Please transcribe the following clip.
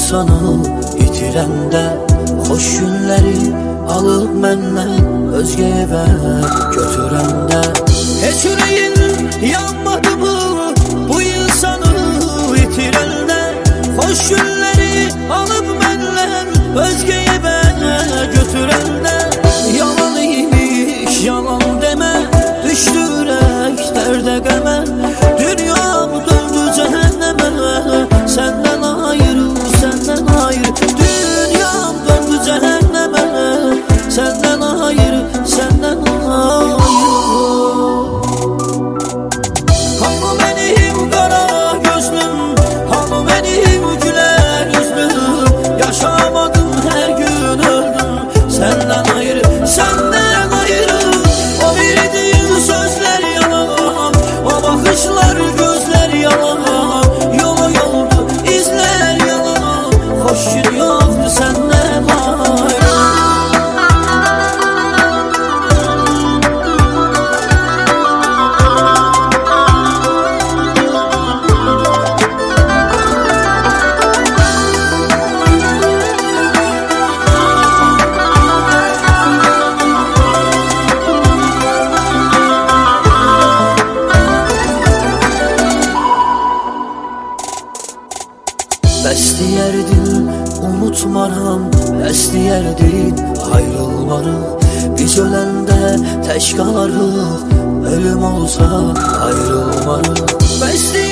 insanı itirəndə xoş günləri alıb məndən özgə evə götürəndə heç ürəyin yanmadı mı bu insanı itirəndə xoş günləri alıb məndən özgə evə götürəndə yalan imiş yalan demə düşdü ürək dərdə qəmə dünyam döndü cəhənnəmə səndən ayrı dünyam döndü cəhənnəmə səndən ayrı Hanı mənim qara gözlüm hanı mənim gülər üzlüm yaşamadım hər gün öldüm səndən ayrı o verdiyin sözlər yalan o baxışlar gözlər yalan yola yoldu izlər yalan xoş gün yoxdu səndən ayrı Bəs deyərdin unutmaram, bəs deyərdin ayrılmarıq biz öləndə tək qalarıq, ölüm olsa ayrılmarıq bəs